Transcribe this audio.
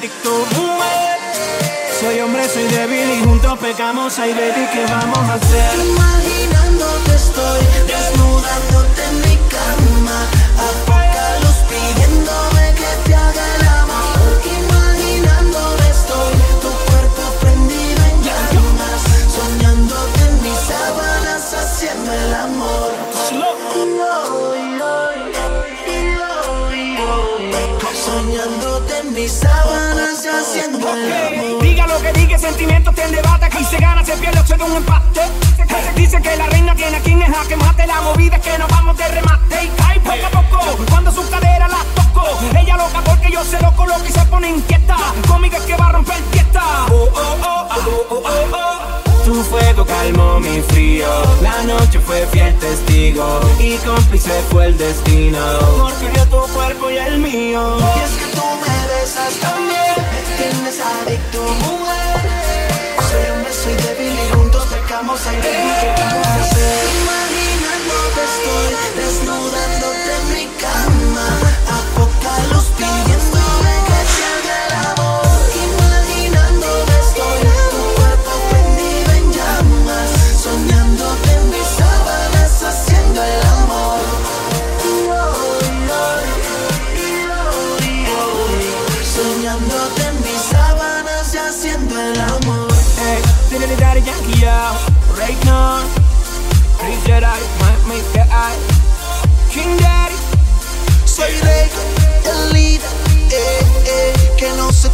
adicto, mujer. Soy hombre, soy débil y juntos pecamos. Ay, baby, ¿qué vamos a hacer? Imaginándote estoy, desnudándote en mi cama. A poca luz pidiéndome que te haga el amor. Imaginándote estoy, tu cuerpo prendido en llamas. Soñándote en mis sábanas, haciendo el amor. Soñándote en mis sábanas y haciendo el amor. Diga lo que diga, sentimientos te debate. Aquí se gana, se pierde, se da un empate. Dicen que la reina tiene a quien es jaque mate. La movida es que nos vamos de remate. Y cae poco a poco, cuando su cadera la toco. Ella loca porque yo se lo coloco y se pone inquieta. Conmigo es que va a romper fiesta. Oh, oh, oh, oh, oh, oh, oh. Tu fuego calmó mi frío. La noche fue fiel testigo y cómplice fue el destino. Porque vio tu cuerpo y el mío. Y es que tú me besas también, me tienes adicto, mujer. Soy hombre, soy débil y juntos pecamos. Ay, baby, ¿qué vamos a hacer? Imaginándote estoy, desnudándote en mi cama. A poca luz pidiéndome que te haga el amor. Imaginándote estoy, tu cuerpo prendido en llamas. Soñándote en mis sábanas, haciendo el amor. Soñándote en mis sábanas y haciendo el amor. Hey, Daddy Daddy Yankee, yo. Right now, Chris Jedi, Mike Guy, King Daddy. Soy rey, el líder, que no se